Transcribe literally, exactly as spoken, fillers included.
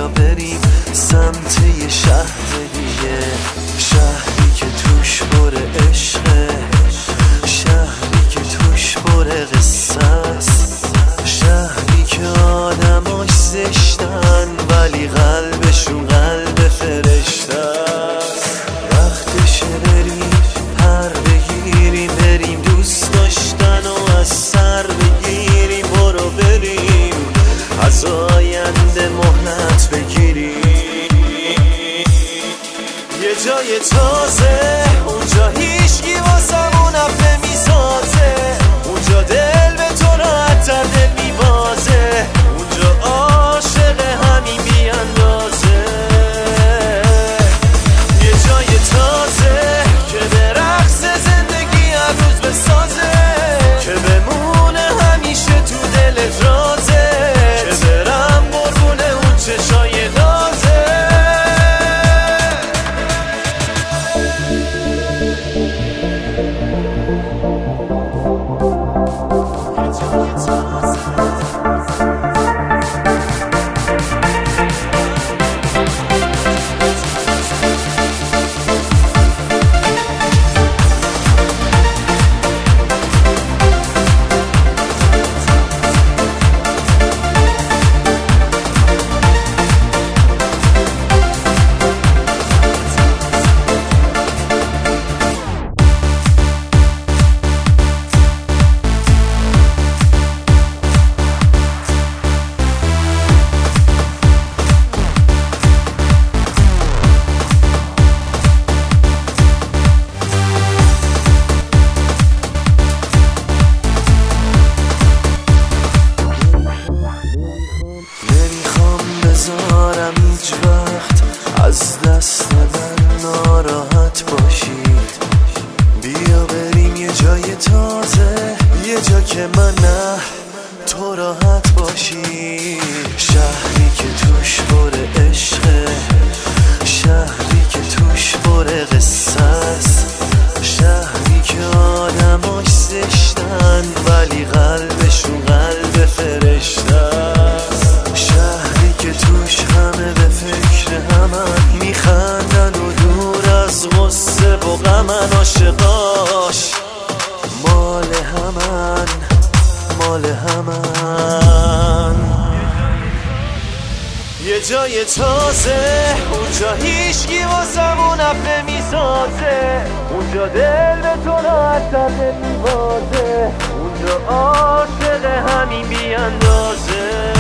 بیا بریم سمت یه شهر دیگه، شهری که توش پر عشقه، شهری که توش پر قصه است، شهری که آدماش زشتن ولی قلبشون قلب فرشته است. وقتشه بریم پر بگیریم، بریم دوست داشتن و از سر بگیریم، برو بریم از آینده مهلت بگیریم. یه جای تازه اونجا هیچکی واسمون اف نمیسازه، اونجا دل به تو راحت‌تر دل میبازه، اونجا عاشق همین بیاندازه. یه جای تازه که به رقص زندگی هر روز بسازه، که بمونه همیشه تو دلت رازه، که برم قربونه اون چشای نازه. نمیذارم هیچ وقت از دست من ناراحت باشید، بیا بریم یه جای تازه، یه جا که من نه تو راحت باشی. شهری که توش پر عشقه، شهری که توش پر قصه است، شهری که آدماش زشتن ولی قلبشون قلب فرشته است، شهری که توش همه به فکر همن، میخندن و دور از غصه و غمن، عاشقاش مال همن مال همن. یه جای تازه اونجا هیچکی واسمون اف نمیسازه، اونجا دل به تو راحت‌تر نمیبازه، اونجا عاشق همین بیاندازه.